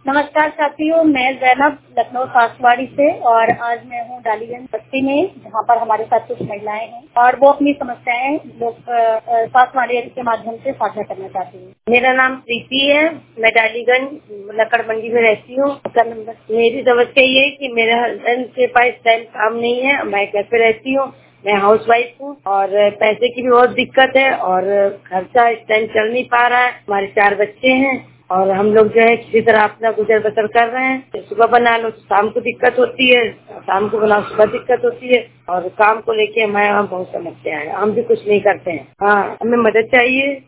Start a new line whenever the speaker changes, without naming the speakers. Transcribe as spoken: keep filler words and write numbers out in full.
नमस्कार साथियों, मैं जैनब लखनऊ सासवाड़ी से और आज मैं हूँ डालीगंज बस्ती में, जहाँ पर हमारे साथ कुछ महिलाएं हैं और वो अपनी समस्याएं लोग सासवाड़ी के माध्यम से साझा करना चाहती हूँ।
मेरा नाम प्रीति है, मैं डालीगंज लकड़ मंडी में रहती हूँ। मेरी समस्या ये है कि मेरे हस्बैंड के पास टाइम काम नहीं है, मैं घर पे रहती हूँ, मैं हाउस वाइफ हूँ और पैसे की भी बहुत दिक्कत है और खर्चा इस टाइम चल नहीं पा रहा है। हमारे चार बच्चे हैं और हम लोग जो है किसी तरह अपना गुजर बसर कर रहे हैं। सुबह बना लो तो शाम को दिक्कत होती है, शाम को बनाओ सुबह दिक्कत होती है और काम को लेके हमारे यहाँ बहुत समस्या है। हम भी कुछ नहीं करते हैं। हाँ, हमें मदद चाहिए।